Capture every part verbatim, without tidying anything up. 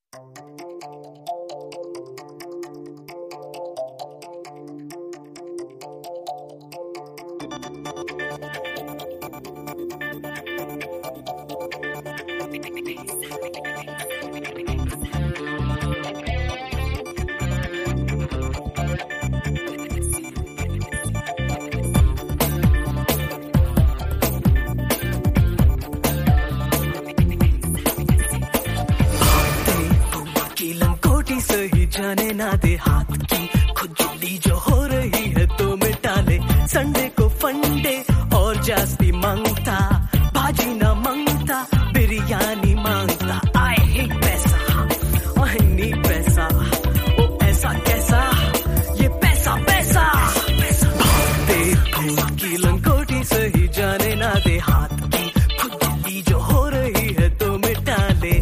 सही जाने ना दे हाथ की खुजली जो हो रही है तो मिटा ले संडे को फंडे और जास्ती मांगता भाजी ना मांगता बिरयानी मांगता आई हेट पैसा आई नीड पैसा ओ ऐसा कैसा ये पैसा पैसा भागते फूल की लंगोटी सही जाने ना दे हाथ की खुजली जो हो रही है तो मिटा ले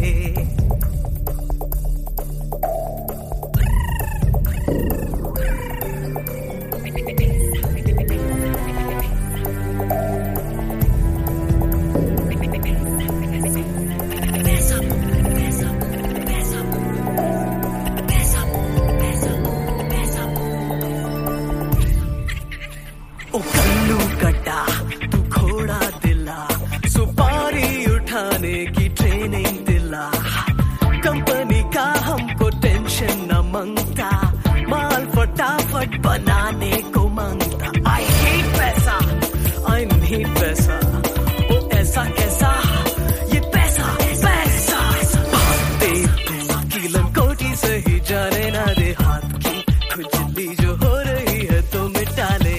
ओ कल्लू कटा तू घोड़ा दिला सुपारी उठाने की ट्रेनिंग दिला कंपनी का हमको टेंशन न मांगता माल फटाफट बनाने को मांगता आई हेट पैसा आई नीड पैसा ओ ऐसा कैसा ये पैसा पैसा भागते की लंगोटी सही जाने ना दे हाथ की खुजली जो हो रही है तो मिटा ले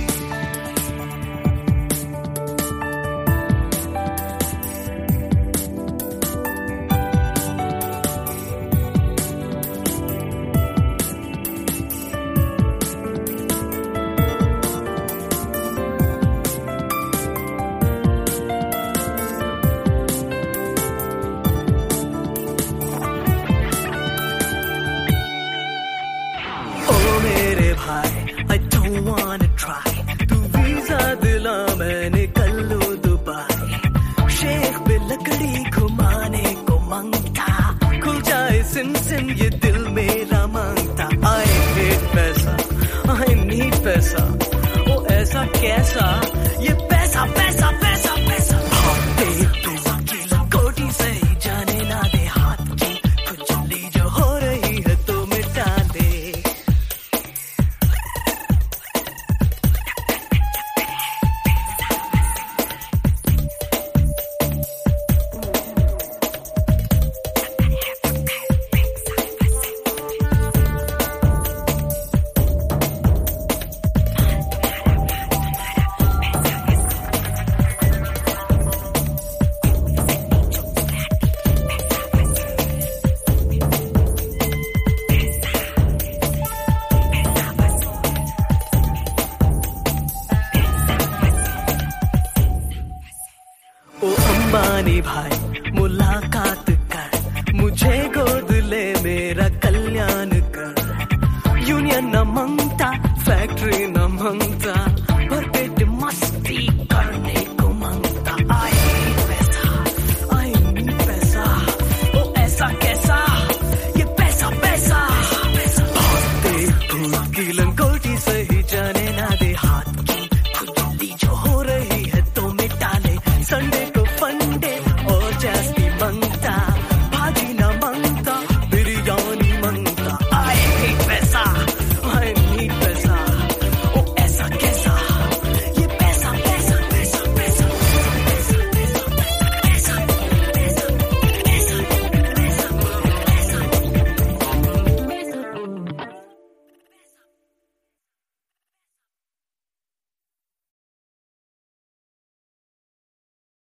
I don't wanna try तू वीजा दिला मैंने कल्लू दुबई शेख पे लकड़ी घुमाने को मांगता खुल जाए सिम सिम ये दिल मेरा मांगता I hate पैसा I need पैसा ओ ऐसा कैसा ये पैसा पैसा पैसा पैसा भागते तू की लंगोटी सही जाने ना दे हाथ की खुजली जो हो रही है तो मिटा दे ओ अंबानी भाई मुलाकात कर मुझे गो